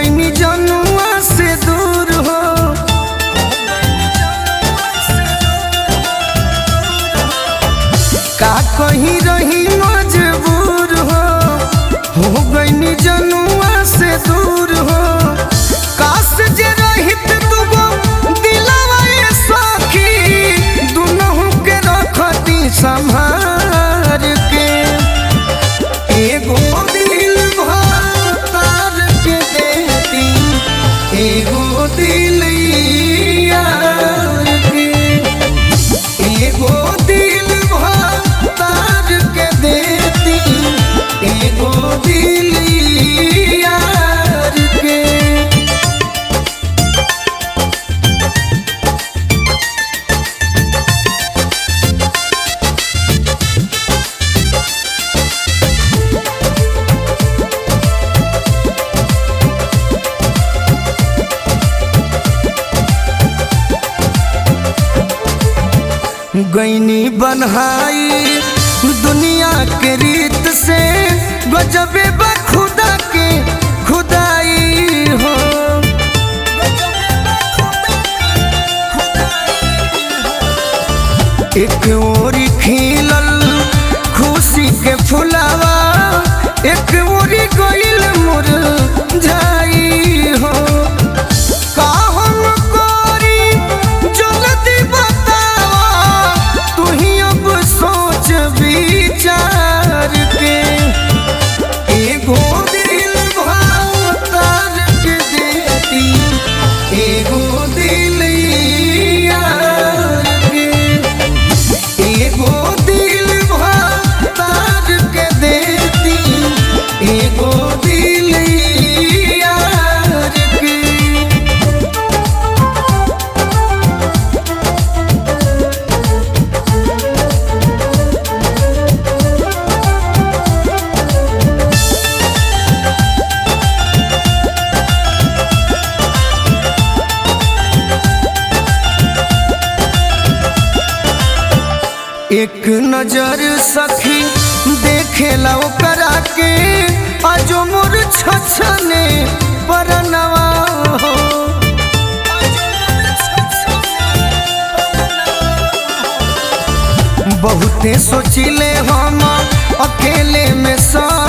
गईनी जनुआ से दूर हो। का कहीं रही मजबूर हो गईनी जनुआ से दूर हो। काश जे रहित दुगो दिलवा ये सखी, दुनहु के रखती संभार के। एगो दिल भर के देती, एगो दिल यार के। एगो दिल भर के देती, एगो दिल यार के। गईनी बनहाई दुनिया के रीत से, गजबे बा खुदा के खुदाई हो। एक ओरी खिलल खुशी के फुलावा, एक ओरी गइल मुरझाई हो। का हम करी जल्दी बतावा, तू ही अब सोच विचार के। एगो दिल भर के देती, एगो दिल यार के। एगो दिल भर के देती, एगो दिल यार के। एक नजर सखी देखेला ओकरा के, आजो मोर छछने परनवा हो। बहुते सोचिले हम अकेले में सा